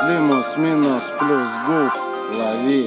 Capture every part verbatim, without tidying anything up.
Лимус, минус, плюс, гуф, лови.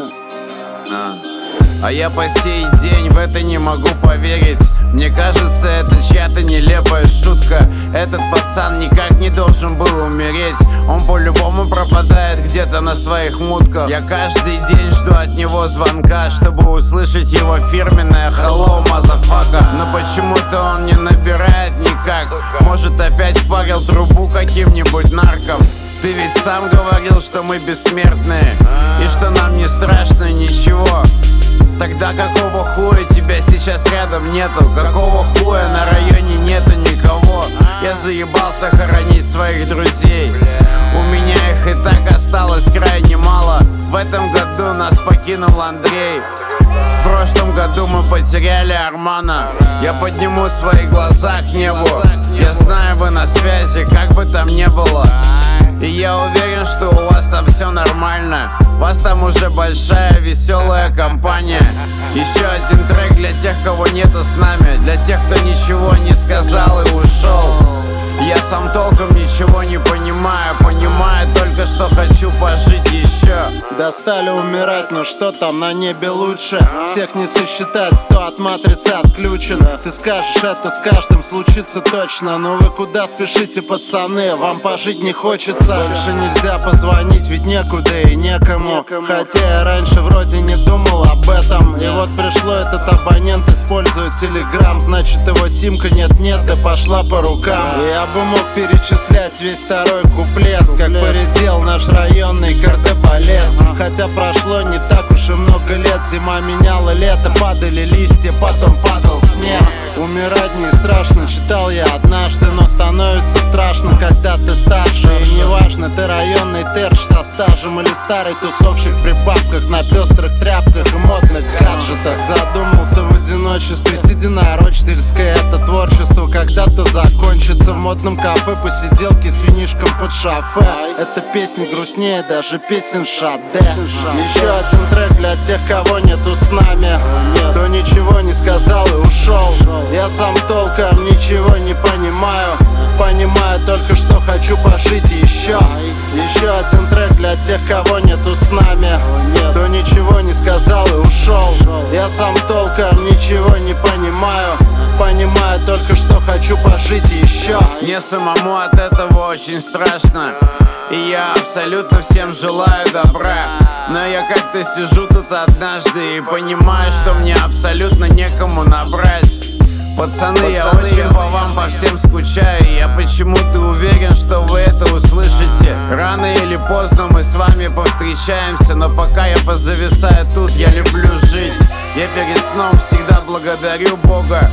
А. а я по сей день в это не могу поверить. Мне кажется, это чья-то нелепая шутка. Этот пацан никак не должен был умереть. Он по-любому пропадает где-то на своих мутках. Я каждый день жду от него звонка, чтобы услышать его фирменное hello, motherfucker. Но почему-то он не набирает никак. Может, опять парил трубу каким-нибудь нарком. Ты ведь сам говорил, что мы бессмертные и что нам не страшно ничего. Тогда какого хуя тебя сейчас рядом нету? Какого хуя на районе нету никого? Я заебался хоронить своих друзей. У меня их и так осталось крайне мало. В этом году нас покинул Андрей. В прошлом году мы потеряли Армана. Я подниму свои глаза к небу. Я знаю, вы на связи, как бы там ни было. И я уверен, что у вас там все нормально. Вас там уже большая веселая компания. Еще один трек для тех, кого нету с нами. Для тех, кто ничего не сказал и ушел. Я сам толком ничего не понимаю. Понимаю только, что хочу пожить еще. Достали умирать, но что там на небе лучше? Всех не сосчитать, кто от матрицы отключен. Ты скажешь, это с каждым случится точно. Но вы куда спешите, пацаны? Вам пожить не хочется. Больше нельзя позвонить, ведь некуда и некому. Хотя я раньше вроде не думал об этом. И вот пришло, этот абонент использует телеграм. Значит, его симка нет-нет, да пошла по рукам. И я бы мог перечислять весь второй куплет, как поредел наш районный кардебалет. Хотя прошло не так уж и много лет. Зима меняла лето, падали листья, потом падал снег. Умирать не страшно, читал я однажды. Но становится страшно, когда ты старше. И неважно, ты районный терч со стажем или старый тусовщик при бабках на пестрых тряпках и модных гаджетах. Задумался в одиночестве, сидя на Рочдельской. Это творчество когда-то закончится. В модном кафе посиделки с винишком под шофе. Эта песня грустнее даже песен Шаде. Еще один трек для тех, кого нету с нами, кто ничего не сказал и ушел. Я сам толком ничего не понимаю. Понимаю только, что хочу пожить еще. Еще один трек для тех, кого нету с нами, кто ничего не сказал и ушел. Я сам толком ничего не понимаю. Понимаю только, что хочу пожить еще. Мне самому от этого очень страшно. И я абсолютно всем желаю добра. Но я как-то сижу тут однажды и понимаю, что мне абсолютно некому набрать. Пацаны, Пацаны я очень по вам по всем скучаю. И я почему-то уверен, что вы это услышите. Рано или поздно мы с вами повстречаемся. Но пока я позависаю тут, я люблю жить. Я перед сном всегда благодарю Бога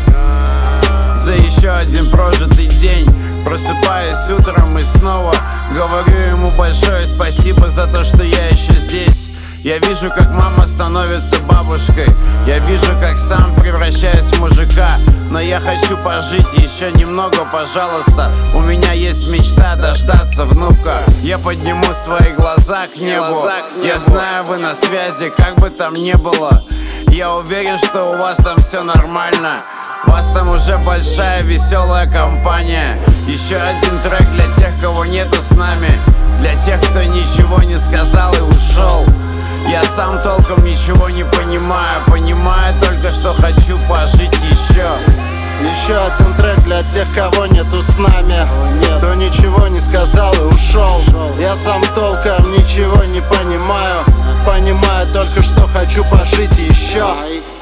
за еще один прожитый день. Просыпаюсь утром и снова говорю ему большое спасибо за то, что я еще здесь. Я вижу, как мама становится бабушкой. Я вижу, как сам превращаюсь в мужика. Но я хочу пожить еще немного, пожалуйста. У меня есть мечта дождаться внука. Я подниму свои глаза к небу. Я знаю, вы на связи, как бы там ни было. Я уверен, что у вас там все нормально. У вас там уже большая веселая компания. Еще один трек для тех, кого нету с нами. Для тех, кто ничего не сказал и ушел. Я сам толком ничего не понимаю. Понимаю только, что хочу пожить еще. Еще один трек для тех, кого нету с нами, кто ничего не сказал и ушел. Я сам толком ничего не понимаю. Понимаю только, что хочу пожить еще.